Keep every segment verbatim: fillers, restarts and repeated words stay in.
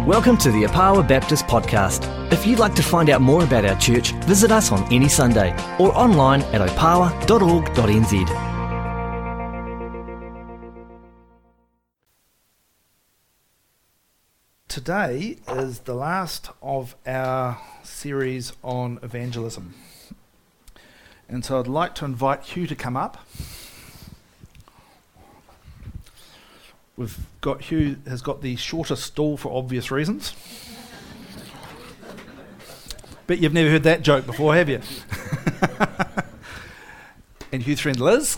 Welcome to the Opawa Baptist Podcast. If you'd like to find out more about our church, visit us on any Sunday or online at opawa dot org dot n z. Today is the last of our series on evangelism. And so I'd like to invite Hugh to come up. We've got Hugh has got the shortest stall for obvious reasons. Bet you've never heard that joke before, have you? And Hugh's friend Liz.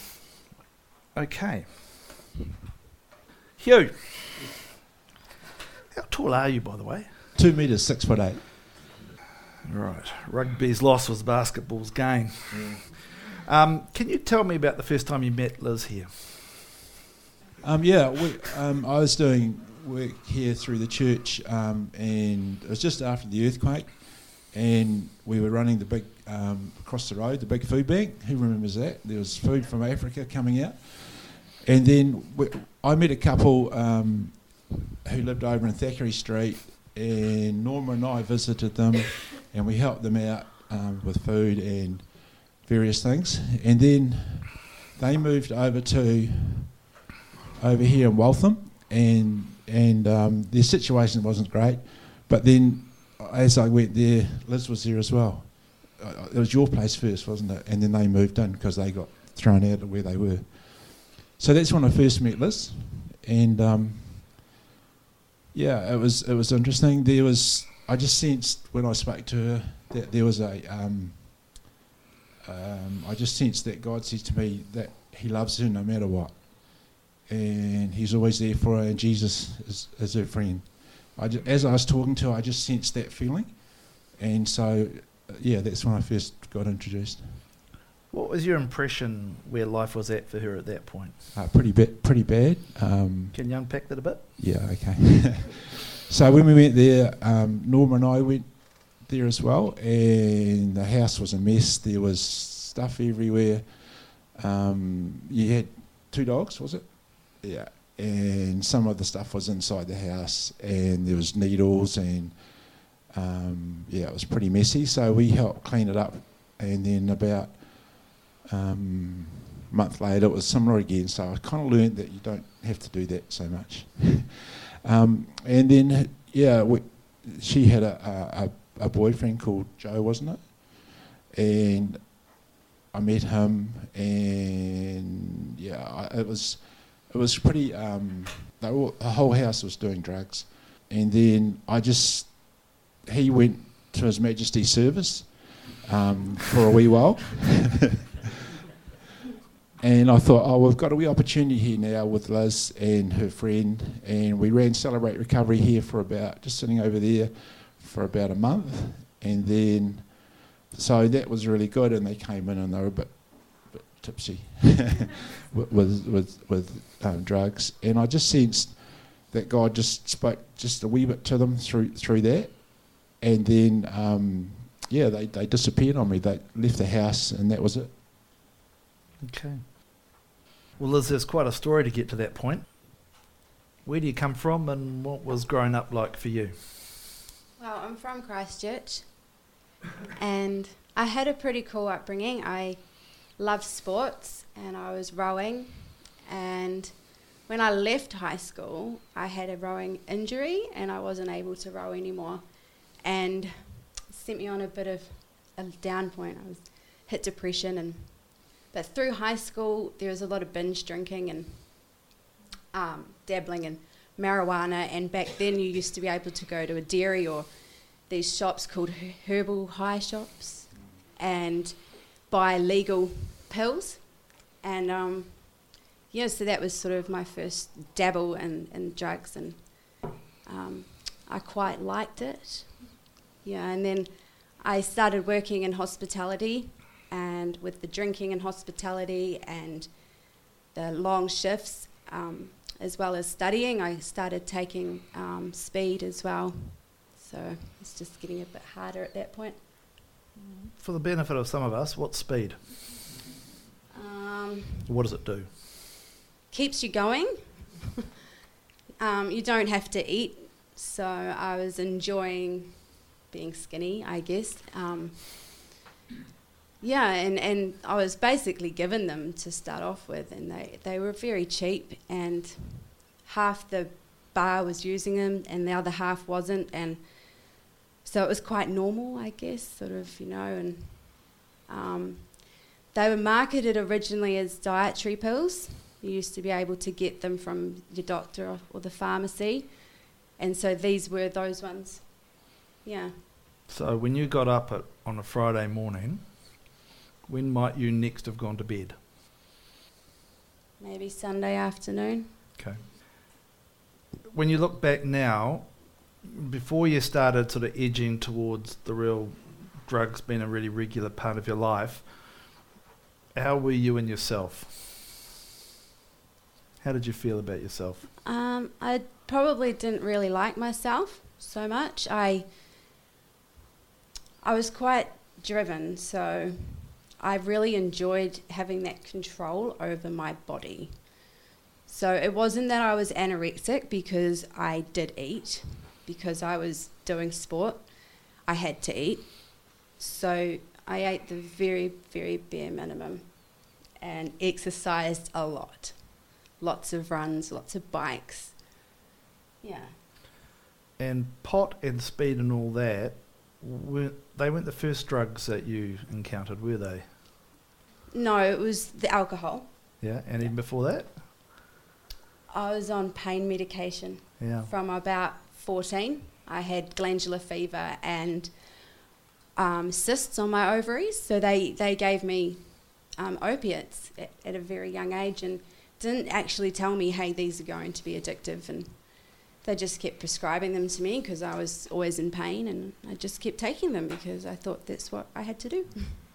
Okay. Hugh. How tall are you, by the way? Two metres, six foot eight. Right. Rugby's loss was basketball's gain. Mm. Um, can you tell me about the first time you met Liz here? Um, yeah, we, um, I was doing work here through the church, um, and it was just after the earthquake, and we were running the big, um, across the road, the big food bank. Who remembers that? There was food from Africa coming out. And then we, I met a couple um, who lived over in Thackeray Street, and Norma and I visited them, and we helped them out um, with food and various things. And then they moved over to over here in Waltham, and and um, their situation wasn't great. But then, as I went there, Liz was there as well. Uh, it was your place first, wasn't it? And then they moved in because they got thrown out of where they were. So that's when I first met Liz, and um, yeah, it was it was interesting. There was I just sensed when I spoke to her that there was a um, um, I just sensed that God said to me that He loves her no matter what. And He's always there for her, and Jesus is, is her friend. I just, as I was talking to her, I just sensed that feeling, and so uh, yeah, that's when I first got introduced. What was your impression where life was at for her at that point? Uh, pretty bad. Pretty bad. Um, Can you unpack that a bit? Yeah. Okay. So when we went there, um, Norma and I went there as well, and the house was a mess. There was stuff everywhere. Um, you had two dogs, was it? Yeah, and some of the stuff was inside the house, and there was needles, and um, yeah, it was pretty messy. So we helped clean it up, and then about um, a month later, it was similar again. So I kind of learned that you don't have to do that so much. um, and then yeah, we, she had a, a, a boyfriend called Joe, wasn't it? And I met him, and yeah, I, it was. It was pretty, um, they were, the whole house was doing drugs. And then I just, he went to His Majesty's service um, for a wee while. And I thought, oh, we've got a wee opportunity here now with Liz and her friend. And we ran Celebrate Recovery here for about, just sitting over there for about a month. And then, so that was really good. And they came in and they were a bit, bit tipsy with, with, with um, drugs. And I just sensed that God just spoke just a wee bit to them through through that. And then, um, yeah, they, they disappeared on me. They left the house, and that was it. Okay. Well, Liz, there's quite a story to get to that point. Where do you come from, and what was growing up like for you? Well, I'm from Christchurch, and I had a pretty cool upbringing. I loved sports, and I was rowing, and when I left high school, I had a rowing injury, and I wasn't able to row anymore, and it sent me on a bit of a down point. I was hit depression, and but through high school, there was a lot of binge drinking and um, dabbling in marijuana, and back then you used to be able to go to a dairy or these shops called herbal high shops and buy legal pills. And um, yeah, so that was sort of my first dabble in, in drugs, and um, I quite liked it. Yeah, and then I started working in hospitality, and with the drinking and hospitality and the long shifts, um, as well as studying, I started taking um, speed as well. So it's just getting a bit harder at that point. For the benefit of some of us, what's speed? Um, what does it do? Keeps you going. um, you don't have to eat So I was enjoying being skinny, I guess. Um, yeah, and, and I was basically given them to start off with, and they, they were very cheap, and half the bar was using them and the other half wasn't, and so it was quite normal, I guess, sort of, you know, and um, they were marketed originally as dietary pills. You used to be able to get them from your doctor or, or the pharmacy, and so these were those ones. Yeah. So when you got up at, on a Friday morning, when might you next have gone to bed? Maybe Sunday afternoon. Okay. When you look back now, before you started sort of edging towards the real drugs being a really regular part of your life, how were you in yourself? How did you feel about yourself? Um, I probably didn't really like myself so much. I I was quite driven, so I really enjoyed having that control over my body. So it wasn't that I was anorexic because I did eat, because I was doing sport. I had to eat. So I ate the very, very bare minimum and exercised a lot. Lots of runs, lots of bikes. Yeah. And pot and speed and all that, weren't, they weren't the first drugs that you encountered, were they? No, it was the alcohol. Yeah, and even before that? I was on pain medication Yeah. from about fourteen. I had glandular fever and um, cysts on my ovaries, so they, they gave me um, opiates at, at a very young age and didn't actually tell me, hey, these are going to be addictive, and they just kept prescribing them to me because I was always in pain, and I just kept taking them because I thought that's what I had to do.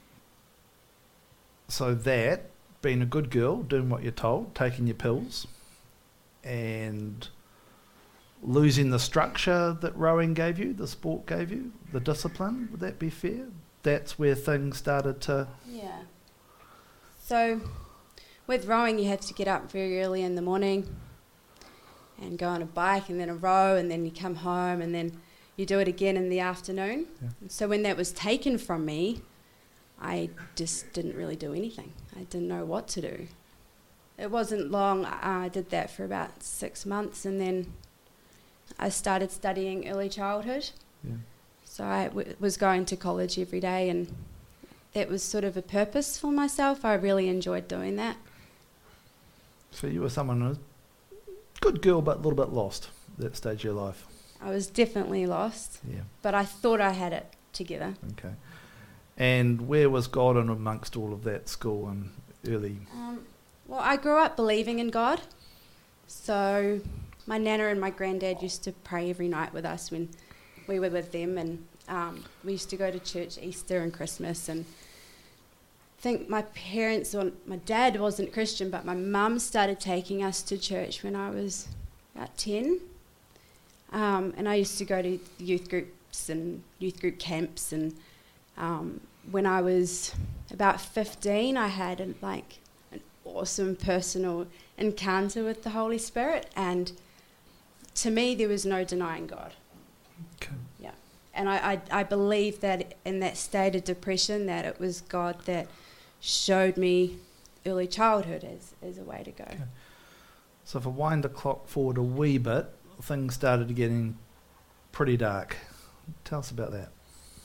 So that, being a good girl, doing what you're told, taking your pills, and losing the structure that rowing gave you, the sport gave you, the discipline, would that be fair? That's where things started to... Yeah. So with rowing, you had to get up very early in the morning and go on a bike and then a row, and then you come home and then you do it again in the afternoon. Yeah. So when that was taken from me, I just didn't really do anything. I didn't know what to do. It wasn't long. Uh, I did that for about six months, and then I started studying early childhood. Yeah. So I w- was going to college every day, and that was sort of a purpose for myself. I really enjoyed doing that. So you were someone who was a good girl but a little bit lost at that stage of your life. I was definitely lost, Yeah. but I thought I had it together. Okay. And where was God in amongst all of that school and early... Um, well, I grew up believing in God. So my nana and my granddad used to pray every night with us when we were with them, and um, we used to go to church Easter and Christmas. And I think my parents, or my dad wasn't Christian, but my mum started taking us to church when I was about ten. Um, and I used to go to youth groups and youth group camps, and um, when I was about fifteen, I had a, like an awesome personal encounter with the Holy Spirit, and to me there was no denying God. Okay. Yeah, and I, I, I believe that in that state of depression that it was God that showed me early childhood as, as a way to go. Okay. So if I wind the clock forward a wee bit, things started getting pretty dark. Tell us about that.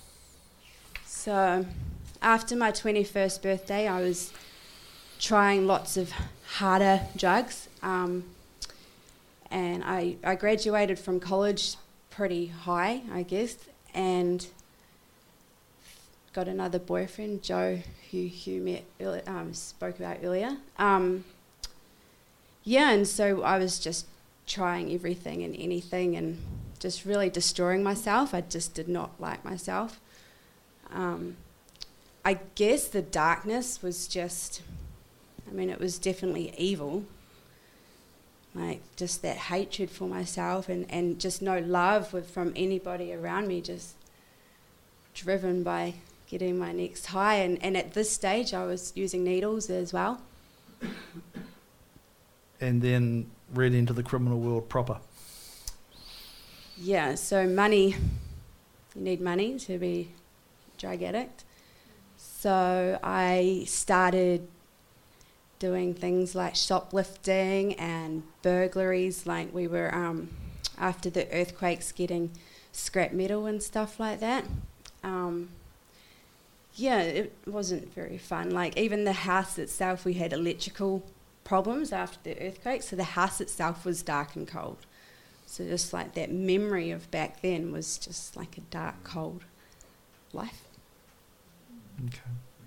So after my twenty-first birthday, I was trying lots of harder drugs, um, and I, I graduated from college pretty high, I guess, and got another boyfriend, Joe, who Hugh met early, um, spoke about earlier. Um, yeah, and so I was just trying everything and anything and just really destroying myself. I just did not like myself. Um, I guess the darkness was just, I mean, it was definitely evil. Like, just that hatred for myself and, and just no love with, from anybody around me, just driven by getting my next high. And, and at this stage, I was using needles as well. And then really into the criminal world proper. yeah, so money, you need money to be a drug addict. So I started doing things like shoplifting and burglaries, like we were, um, after the earthquakes, getting scrap metal and stuff like that. Um, yeah, it wasn't very fun. Like even the house itself, we had electrical problems after the earthquake, so the house itself was dark and cold. So just like that memory of back then was just like a dark, cold life. Okay.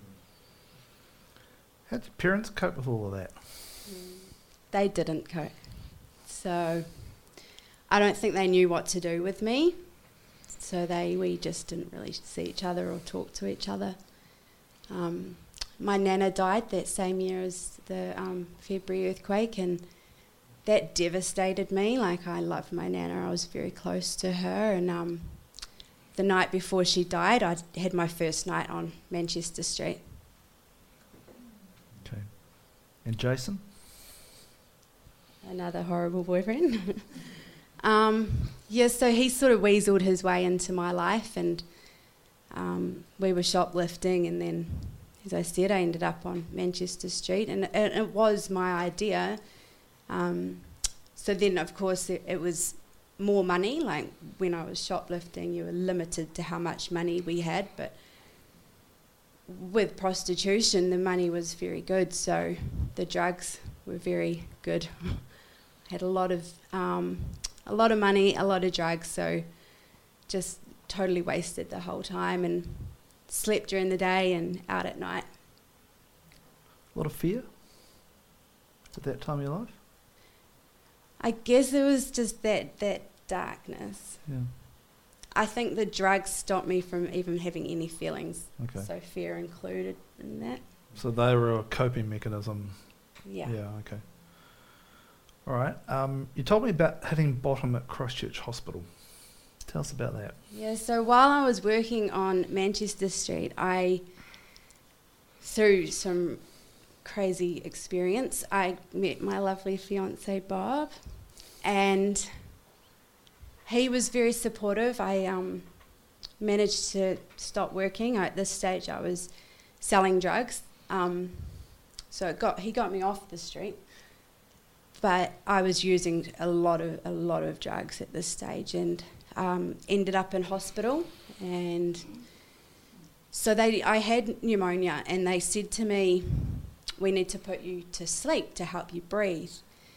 How did your parents cope with all of that? They didn't cope. So I don't think they knew what to do with me. So they we just didn't really see each other or talk to each other. Um, my nana died that same year as the um, February earthquake, and that devastated me. Like, I loved my nana. I was very close to her, and um, the night before she died, I had my first night on Manchester Street. Okay. And Jason? Another horrible boyfriend. um, yeah, so he sort of weaseled his way into my life, and um, we were shoplifting, and then, as I said, I ended up on Manchester Street, and it, it was my idea. Um, so then, of course, it, it was more money. Like when I was shoplifting, you were limited to how much money we had, but with prostitution, the money was very good, so the drugs were very good. Had a lot of um, a lot of money, a lot of drugs, so just totally wasted the whole time and slept during the day and out at night. A lot of fear at that time of your life? I guess it was just that, that darkness. Yeah. I think the drugs stopped me from even having any feelings, Okay. so fear included in that. So they were a coping mechanism. Yeah. Yeah, okay. All right. Um, you told me about hitting bottom at Christchurch Hospital. Tell us about that. Yeah, so while I was working on Manchester Street, I, through some crazy experience, I met my lovely fiancé Bob, and he was very supportive. I um, managed to stop working. At this stage, I was selling drugs, um, so it got he got me off the street. But I was using a lot of a lot of drugs at this stage, and um, ended up in hospital. And so they, I had pneumonia, and they said to me, "We need to put you to sleep to help you breathe."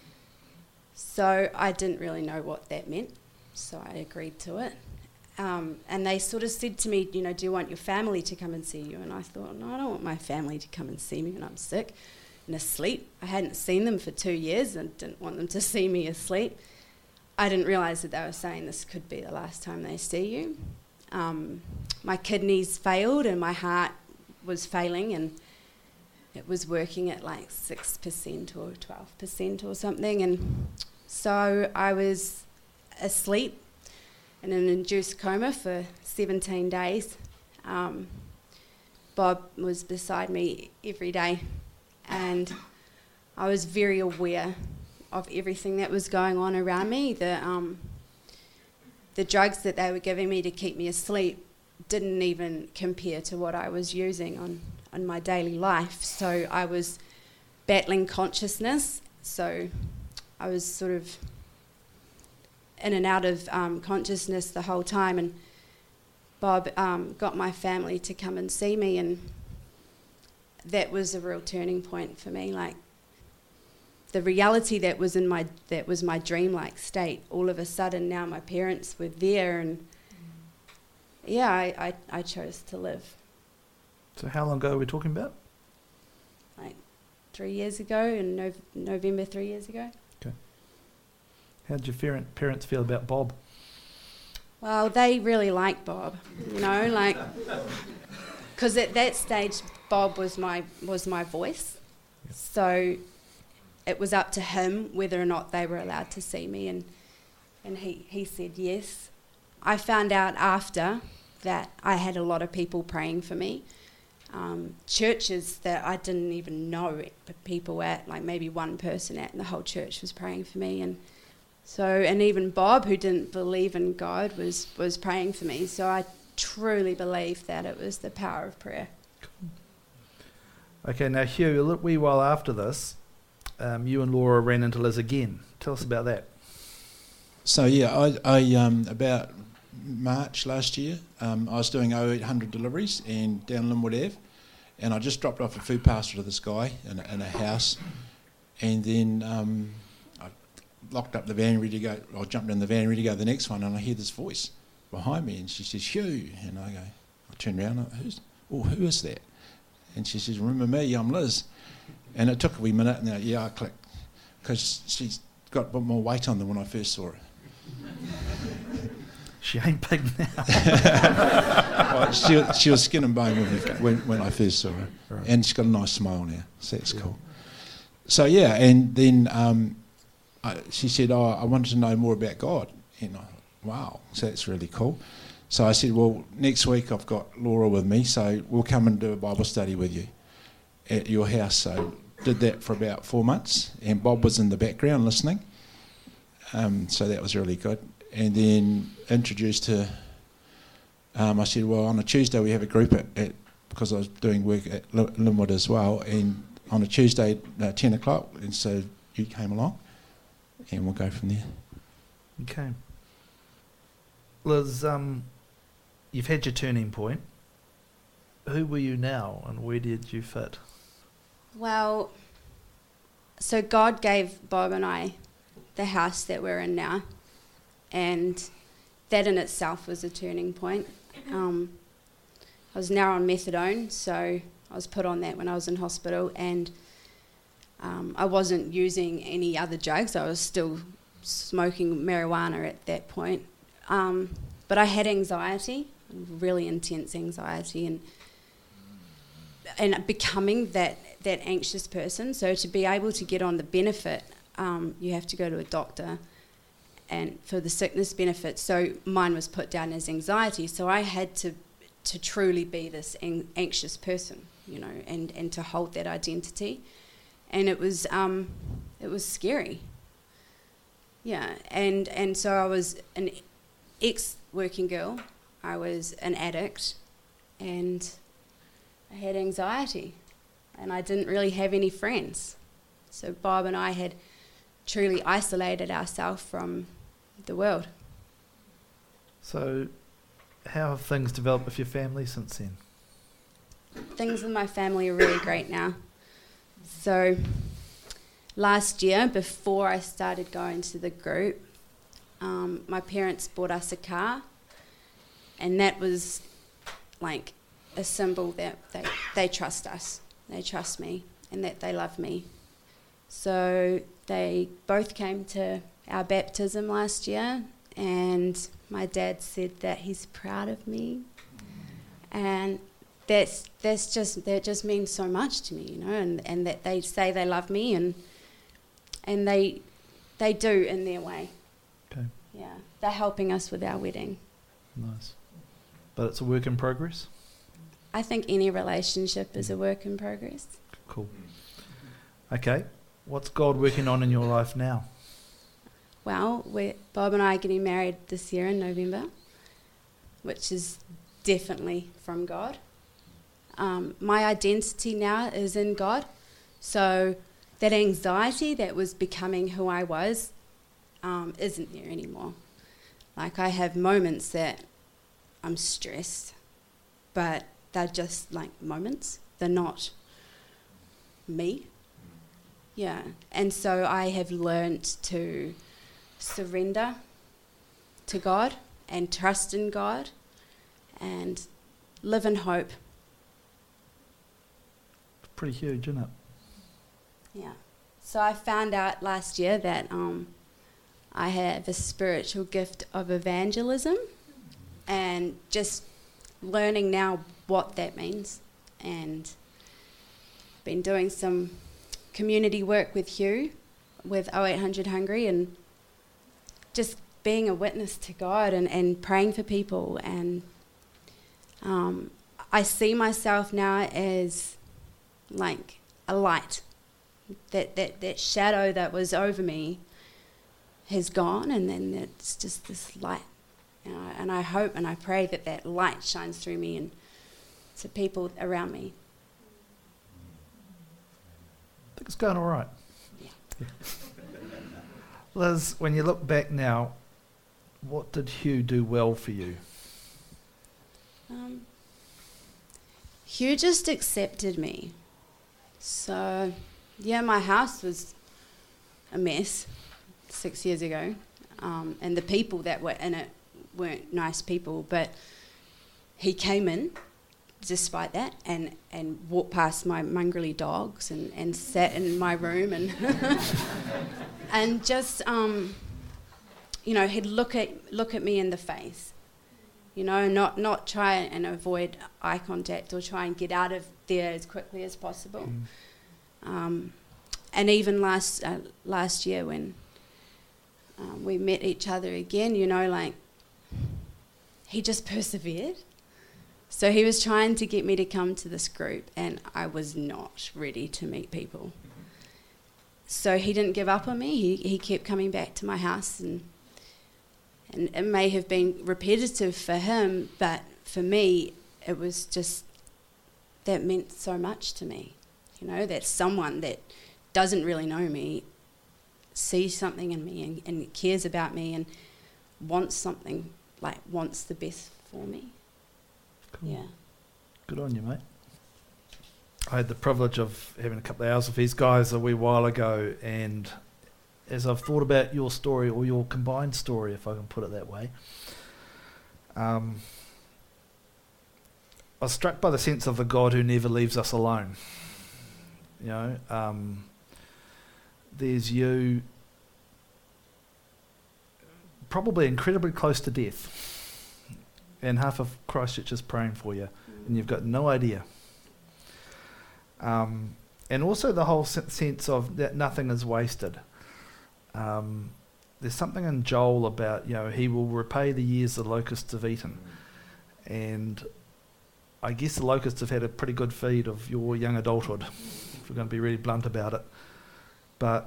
So I didn't really know what that meant, so I agreed to it. Um, and they sort of said to me, you know, "Do you want your family to come and see you?" And I thought, no, I don't want my family to come and see me when I'm sick and asleep. I hadn't seen them for two years and didn't want them to see me asleep. I didn't realise that they were saying this could be the last time they see you. Um, my kidneys failed and my heart was failing, and it was working at like six percent or twelve percent or something. And so I was asleep in an induced coma for seventeen days. Um, Bob was beside me every day, and I was very aware of everything that was going on around me. The um, the drugs that they were giving me to keep me asleep didn't even compare to what I was using on, on my daily life. So I was battling consciousness. So I was sort of in and out of um, consciousness the whole time. And Bob um, got my family to come and see me, and that was a real turning point for me. Like, the reality that was in my that was my dreamlike state, all of a sudden now my parents were there, and yeah, I, I, I chose to live. So how long ago are we talking about? Like three years ago, in Nov- November three years ago. Okay. How did your parent, parents feel about Bob? Well, they really liked Bob, you know, like, because at that stage Bob was my was my voice, yep. So it was up to him whether or not they were allowed to see me, and and he, he said yes. I found out after that I had a lot of people praying for me, um, churches that I didn't even know people at, like maybe one person at, and the whole church was praying for me. And So, and even Bob, who didn't believe in God, was, was praying for me. So I truly believe that it was the power of prayer. Okay, now Hugh, a little wee while after this, um, you and Laura ran into Liz again. Tell us about that. So yeah, I, I um, about March last year, um, I was doing oh eight hundred deliveries and down Linwood Ave, and I just dropped off a food parcel to this guy in a, in a house, and then um, I locked up the van ready to go. I jumped in the van ready to go to the next one, and I hear this voice behind me, and she says, "Hugh," and I go, I turn around, and I, who's, oh, who is that? And she says, "Remember me? I'm Liz." And it took a wee minute, and then, yeah, I clicked, because she's got a bit more weight on than when I first saw her. She ain't big now. Well, she, she was skin and bone when, when, when I first saw her. Right. And she's got a nice smile now, so that's yeah. cool. So, yeah, and then um, I, she said, oh, I wanted to know more about God. And I, wow, so that's really cool. So I said, well, next week I've got Laura with me, so we'll come and do a Bible study with you at your house. So did that for about four months, and Bob was in the background listening. Um, so that was really good. And then introduced her, um, I said, well, on a Tuesday we have a group at, at because I was doing work at Linwood as well, and on a Tuesday, uh, ten o'clock, and so you came along, and we'll go from there. Okay. Liz, um, you've had your turning point. Who were you now, and where did you fit? Well, so God gave Bob and I the house that we're in now, and that in itself was a turning point. Um, I was now on methadone, so I was put on that when I was in hospital, and um, I wasn't using any other drugs. I was still smoking marijuana at that point. Um, but I had anxiety, really intense anxiety, and and becoming that, that anxious person. So to be able to get on the benefit, um, you have to go to a doctor and for the sickness benefit. So mine was put down as anxiety. So I had to to truly be this an- anxious person, you know, and, and to hold that identity. And it was um, it was scary. Yeah, and and so I was an ex-working girl. I was an addict, and I had anxiety, and I didn't really have any friends. So Bob and I had truly isolated ourselves from the world. So how have things developed with your family since then? Things with my family are really great now. So last year, before I started going to the group, um, my parents bought us a car, and that was like a symbol that they, they trust us, they trust me, and that they love me. So they both came to our baptism last year, and my dad said that he's proud of me, and that's that's just that just means so much to me, you know, and, and that they say they love me, and and they they do in their way. Okay. Yeah, they're helping us with our wedding. Nice. But it's a work in progress? I think any relationship is a work in progress. Cool. Okay. What's God working on in your life now? Well, we're, Bob and I are getting married this year in November, which is definitely from God. Um, my identity now is in God. So that anxiety that was becoming who I was um, isn't there anymore. Like, I have moments that I'm stressed, but they're just like moments. They're not me. Yeah. And so I have learnt to surrender to God and trust in God and live in hope. Pretty huge, isn't it? Yeah. So I found out last year that um, I have a spiritual gift of evangelism, and just learning now what that means, and been doing some community work with Hugh with oh eight hundred Hungry, and just being a witness to God and, and praying for people. And um, I see myself now as like a light. That, that, that shadow that was over me has gone, and then it's just this light. You know, and I hope and I pray that that light shines through me and to people around me. I think it's going all right. Yeah. Yeah. Liz, when you look back now, what did Hugh do well for you? Um, Hugh just accepted me. So, yeah, my house was a mess six years ago, um, and the people that were in it weren't nice people, but he came in despite that and, and walked past my mongrelly dogs and, and sat in my room and and just, um, you know, he'd look at look at me in the face. You know, not, not try and avoid eye contact or try and get out of there as quickly as possible. Mm. Um, and even last uh, last year when um, we met each other again, you know, like, he just persevered. So he was trying to get me to come to this group, and I was not ready to meet people. So he didn't give up on me. He he kept coming back to my house, and and it may have been repetitive for him, but for me, it was just, that meant so much to me. You know, that someone that doesn't really know me sees something in me and, and cares about me and wants something, like wants the best for me. Cool. Yeah. Good on you, mate. I had the privilege of having a couple of hours with these guys a wee while ago, and as I've thought about your story, or your combined story, if I can put it that way, um, I was struck by the sense of the God who never leaves us alone. You know, um, there's you probably incredibly close to death, and half of Christchurch is praying for you, mm. and you've got no idea. Um, and also the whole sense of that nothing is wasted. Um, there's something in Joel about, you know, he will repay the years the locusts have eaten. And I guess the locusts have had a pretty good feed of your young adulthood, if we're going to be really blunt about it. But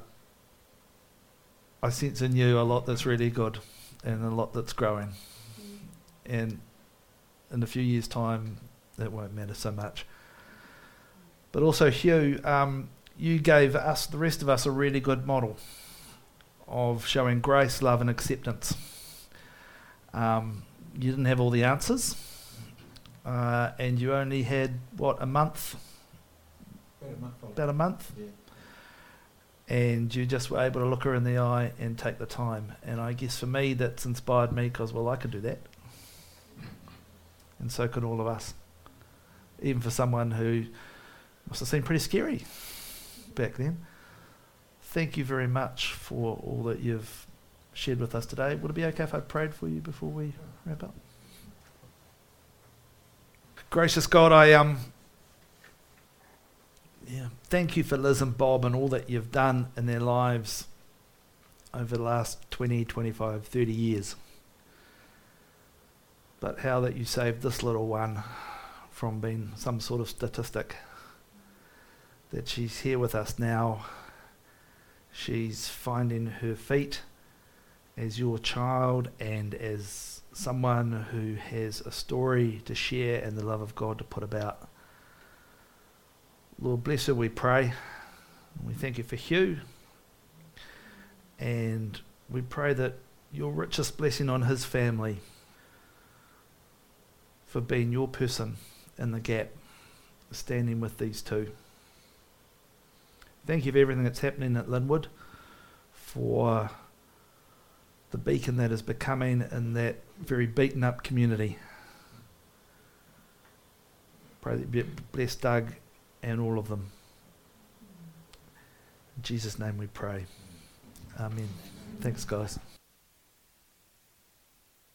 I sense in you a lot that's really good and a lot that's growing. Mm. And in a few years' time, that won't matter so much. But also, Hugh, um, you gave us, the rest of us, a really good model of showing grace, love and acceptance. Um, you didn't have all the answers, uh, and you only had, what, a month? About a month. About a month? Yeah. And you just were able to look her in the eye and take the time. And I guess for me, that's inspired me because, well, I could do that. And so could all of us. Even for someone who must have seemed pretty scary back then. Thank you very much for all that you've shared with us today. Would it be okay if I prayed for you before we wrap up? Gracious God, I um, yeah, thank you for Liz and Bob and all that you've done in their lives over the last twenty, twenty-five, thirty years. But how that you saved this little one from being some sort of statistic, that she's here with us now. She's finding her feet as your child and as someone who has a story to share and the love of God to put about. Lord, bless her, we pray. We thank you for Hugh. And we pray that your richest blessing on his family for being your person in the gap, standing with these two. Thank you for everything that's happening at Linwood, for the beacon that is becoming in that very beaten up community. Pray that you bless Doug and all of them. In Jesus' name we pray. Amen. Thanks, guys.